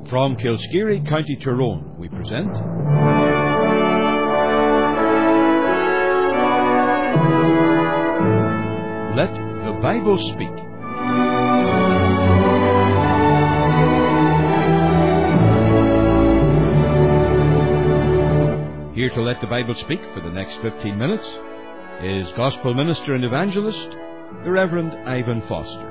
From Kilskeary, County Tyrone, we present Let the Bible Speak. Here to let the Bible speak for the next 15 minutes is Gospel Minister and Evangelist, the Reverend Ivan Foster.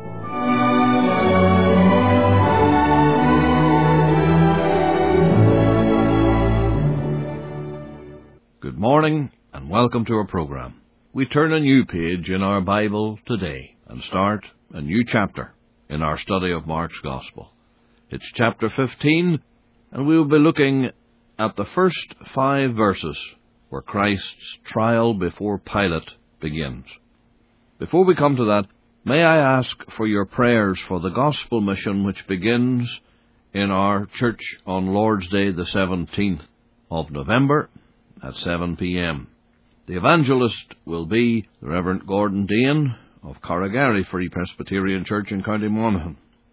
Good morning and welcome to our program. We turn a new page in our Bible today and start a new chapter in our study of Mark's Gospel. It's chapter 15, and we will be looking at the first 5 verses where Christ's trial before Pilate begins. Before we come to that, may I ask for your prayers for the Gospel mission which begins in our church on Lord's Day, the 17th of November at 7 p.m. The evangelist will be the Reverend Gordon Dean of Corrigary Free Presbyterian Church in County Monaghan.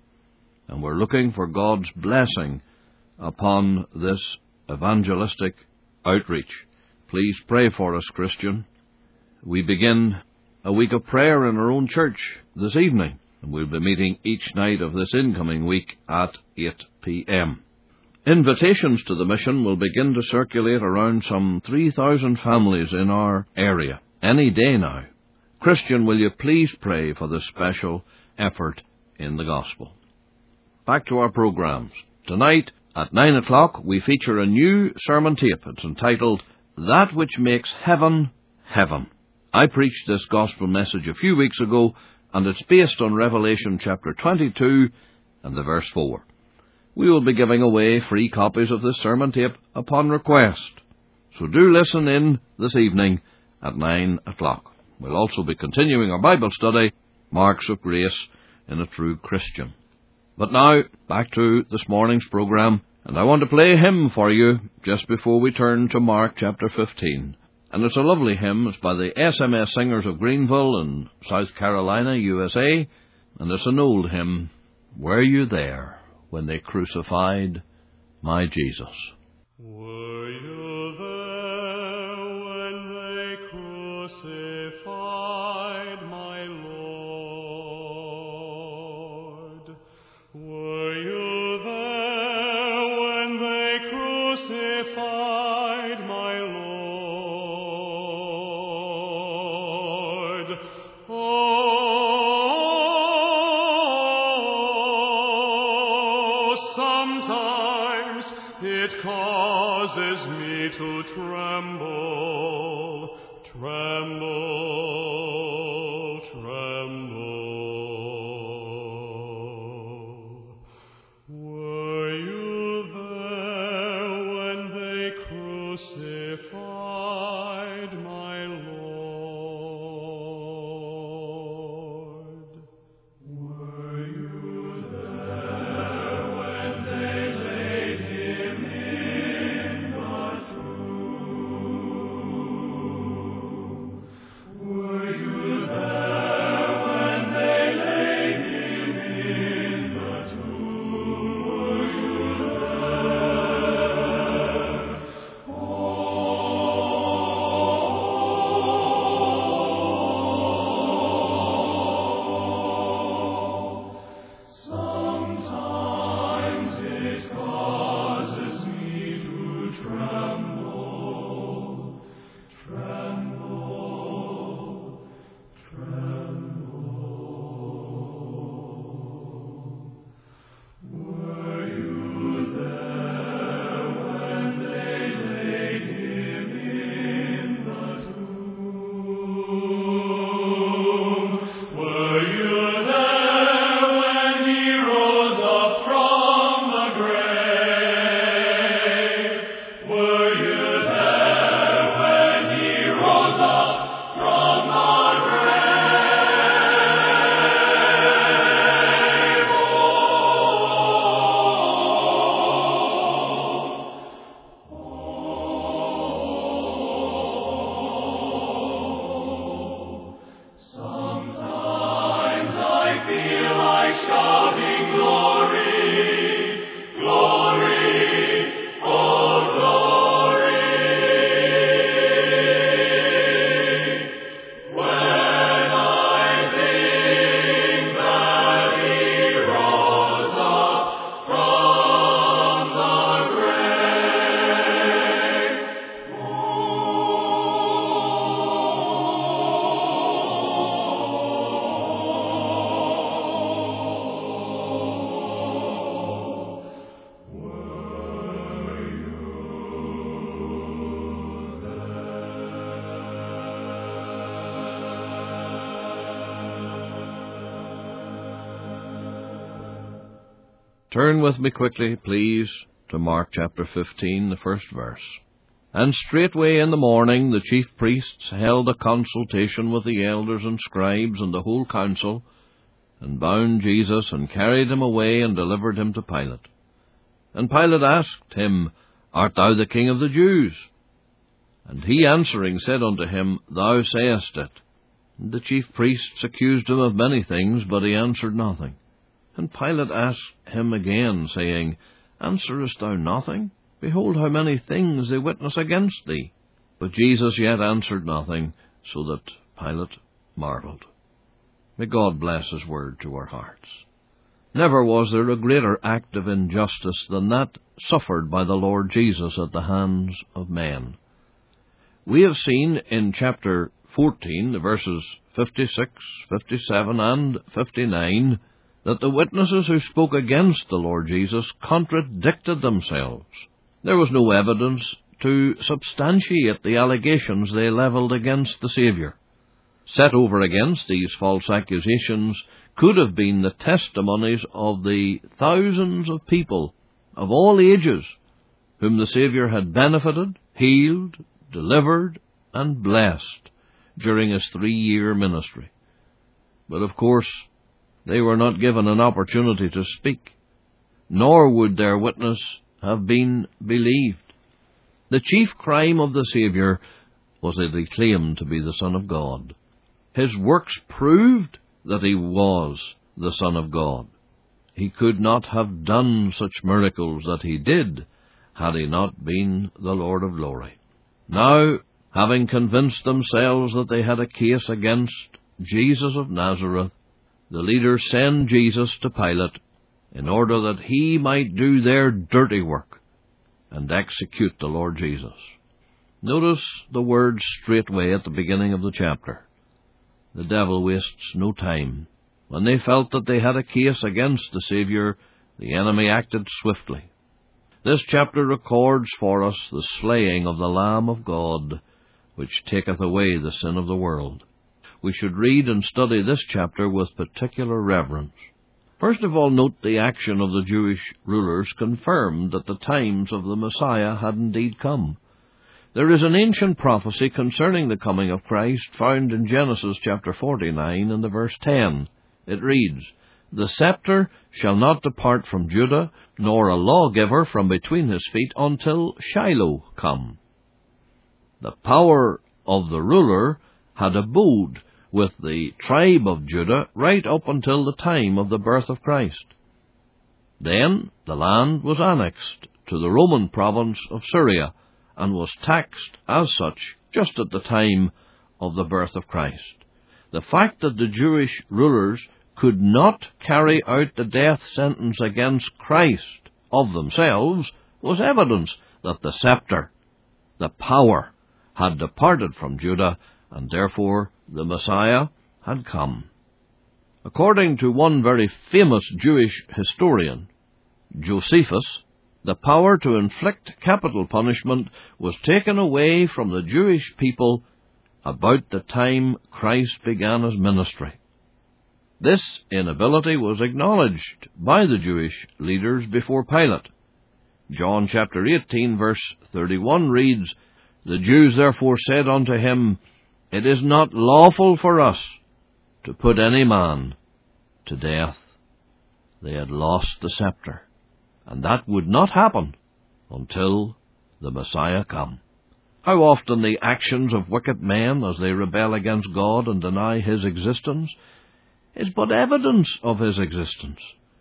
And we're looking for God's blessing upon this evangelistic outreach. Please pray for us, Christian. We begin a week of prayer in our own church this evening, and we'll be meeting each night of this incoming week at 8 p.m. Invitations to the mission will begin to circulate around some 3,000 families in our area any day now. Christian, will you please pray for this special effort in the gospel? Back to our programs. Tonight at 9 o'clock we feature a new sermon tape. It's entitled, That Which Makes Heaven, Heaven. I preached this gospel message a few weeks ago, and it's based on Revelation chapter 22 and the verse 4. We will be giving away free copies of this sermon tape upon request. So do listen in this evening at 9 o'clock. We'll also be continuing our Bible study, Marks of Grace in a True Christian. But now, back to this morning's program, and I want to play a hymn for you just before we turn to Mark chapter 15. And it's a lovely hymn. It's by the SMS Singers of Greenville in South Carolina, USA. And it's an old hymn, Were You There When They Crucified My Jesus? Were you there when they crucified my Lord? Were you there when they crucified my Lord? Sometimes it causes me to tremble, tremble, tremble. Were you there when they crucified my Lord? Were you there when they laid him in the tomb? Were Turn with me quickly, please, to Mark chapter 15, the first verse. And straightway in the morning the chief priests held a consultation with the elders and scribes and the whole council, and bound Jesus, and carried him away, and delivered him to Pilate. And Pilate asked him, Art thou the King of the Jews? And he answering said unto him, Thou sayest it. And the chief priests accused him of many things, but he answered nothing. And Pilate asked him again, saying, Answerest thou nothing? Behold how many things they witness against thee. But Jesus yet answered nothing, so that Pilate marvelled. May God bless his word to our hearts. Never was there a greater act of injustice than that suffered by the Lord Jesus at the hands of men. We have seen in chapter 14, verses 56, 57, and 59, that the witnesses who spoke against the Lord Jesus contradicted themselves. There was no evidence to substantiate the allegations they levelled against the Saviour. Set over against these false accusations could have been the testimonies of the thousands of people of all ages whom the Saviour had benefited, healed, delivered, and blessed during his 3-year ministry. But of course, they were not given an opportunity to speak, nor would their witness have been believed. The chief crime of the Saviour was that he claimed to be the Son of God. His works proved that he was the Son of God. He could not have done such miracles that he did had he not been the Lord of glory. Now, having convinced themselves that they had a case against Jesus of Nazareth, the leaders send Jesus to Pilate in order that he might do their dirty work and execute the Lord Jesus. Notice the word straightway at the beginning of the chapter. The devil wastes no time. When they felt that they had a case against the Saviour, the enemy acted swiftly. This chapter records for us the slaying of the Lamb of God, which taketh away the sin of the world. We should read and study this chapter with particular reverence. First of all, note the action of the Jewish rulers confirmed that the times of the Messiah had indeed come. There is an ancient prophecy concerning the coming of Christ found in Genesis chapter 49 and the verse 10. It reads, The scepter shall not depart from Judah, nor a lawgiver from between his feet, until Shiloh come. The power of the ruler had abode with the tribe of Judah right up until the time of the birth of Christ. Then the land was annexed to the Roman province of Syria, and was taxed as such just at the time of the birth of Christ. The fact that the Jewish rulers could not carry out the death sentence against Christ of themselves was evidence that the scepter, the power, had departed from Judah, and therefore the Messiah had come. According to one very famous Jewish historian, Josephus, the power to inflict capital punishment was taken away from the Jewish people about the time Christ began his ministry. This inability was acknowledged by the Jewish leaders before Pilate. John chapter 18 verse 31 reads, The Jews therefore said unto him, It is not lawful for us to put any man to death. They had lost the scepter, and that would not happen until the Messiah come. How often the actions of wicked men, as they rebel against God and deny his existence, is but evidence of his existence.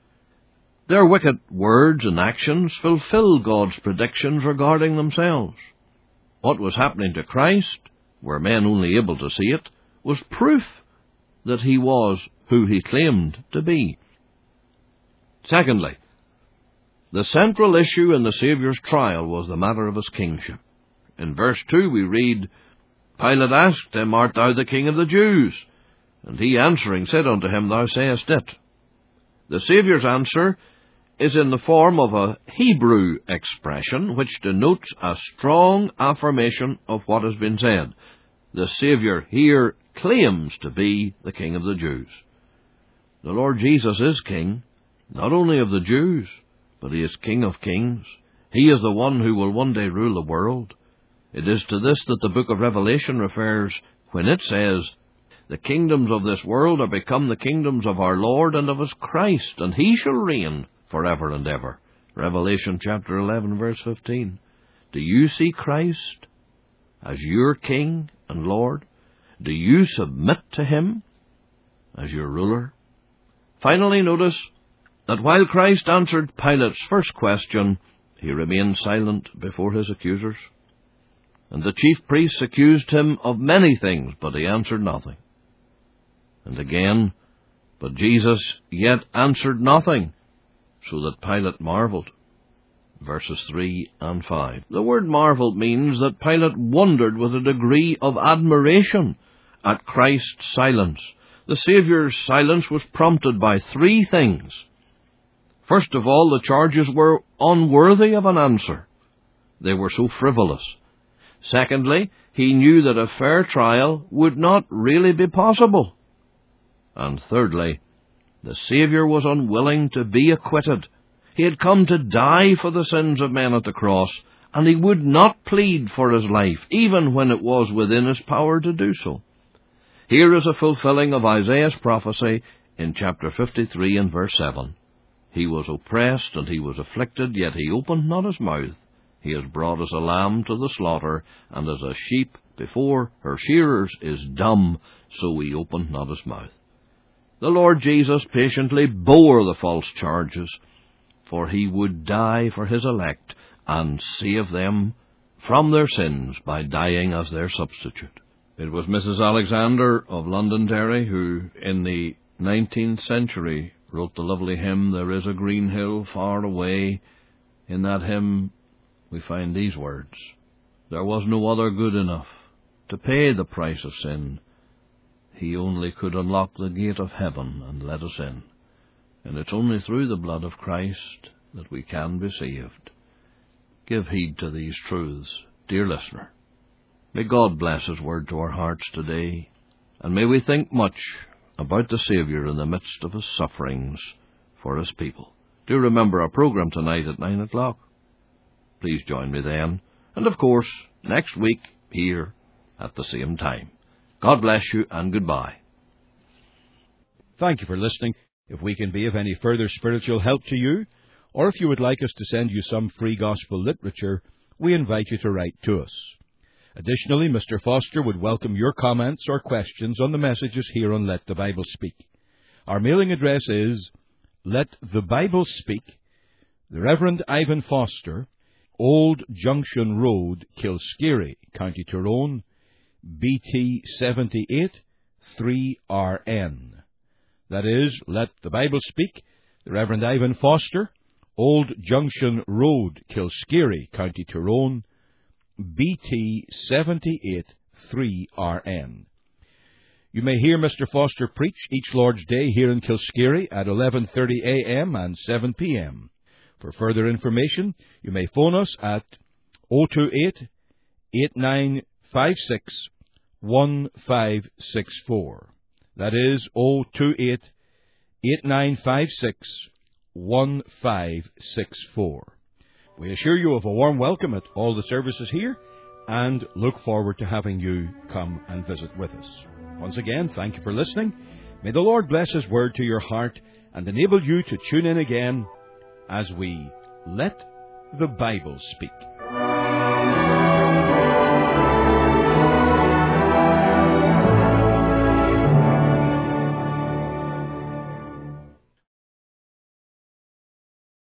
Their wicked words and actions fulfill God's predictions regarding themselves. What was happening to Christ, were men only able to see it, was proof that he was who he claimed to be. Secondly, the central issue in the Saviour's trial was the matter of his kingship. In verse 2 we read, Pilate asked him, Art thou the King of the Jews? And he answering said unto him, Thou sayest it. The Saviour's answer is in the form of a Hebrew expression which denotes a strong affirmation of what has been said. The Saviour here claims to be the King of the Jews. The Lord Jesus is King, not only of the Jews, but he is King of kings. He is the one who will one day rule the world. It is to this that the book of Revelation refers when it says, "The kingdoms of this world are become the kingdoms of our Lord and of his Christ, and he shall reign forever and ever." Revelation chapter 11, verse 15. Do you see Christ as your King and Lord? Do you submit to him as your ruler? Finally, notice that while Christ answered Pilate's first question, he remained silent before his accusers. And the chief priests accused him of many things, but he answered nothing. And again, but Jesus yet answered nothing, so that Pilate marveled. Verses 3 and 5. The word marveled means that Pilate wondered with a degree of admiration at Christ's silence. The Saviour's silence was prompted by three things. First of all, the charges were unworthy of an answer. They were so frivolous. Secondly, he knew that a fair trial would not really be possible. And thirdly, the Saviour was unwilling to be acquitted. He had come to die for the sins of men at the cross, and he would not plead for his life, even when it was within his power to do so. Here is a fulfilling of Isaiah's prophecy in chapter 53 and verse 7. He was oppressed and he was afflicted, yet he opened not his mouth. He is brought as a lamb to the slaughter, and as a sheep before her shearers is dumb, so he opened not his mouth. The Lord Jesus patiently bore the false charges, for he would die for his elect and save them from their sins by dying as their substitute. It was Mrs. Alexander of Londonderry who, in the 19th century, wrote the lovely hymn, "There is a green hill far away." In that hymn we find these words, "There was no other good enough to pay the price of sin. He only could unlock the gate of heaven and let us in. And it's only through the blood of Christ that we can be saved." Give heed to these truths, dear listener. May God bless his word to our hearts today, and may we think much about the Saviour in the midst of his sufferings for his people. Do remember our program tonight at 9 o'clock. Please join me then, and of course, next week here at the same time. God bless you, and goodbye. Thank you for listening. If we can be of any further spiritual help to you, or if you would like us to send you some free gospel literature, we invite you to write to us. Additionally, Mr. Foster would welcome your comments or questions on the messages here on Let the Bible Speak. Our mailing address is Let the Bible Speak, the Reverend Ivan Foster, Old Junction Road, Kilskeary, County Tyrone, BT 78 3RN. That is, Let the Bible Speak, the Reverend Ivan Foster, Old Junction Road, Kilskeary, County Tyrone, BT 78 3RN. You may hear Mr. Foster preach each Lord's Day here in Kilskeary at 11:30 a.m. and 7 p.m. For further information, you may phone us at 028-8956-1564. That is 028-8956-1564. We assure you of a warm welcome at all the services here and look forward to having you come and visit with us. Once again, thank you for listening. May the Lord bless his word to your heart and enable you to tune in again as we Let the Bible Speak.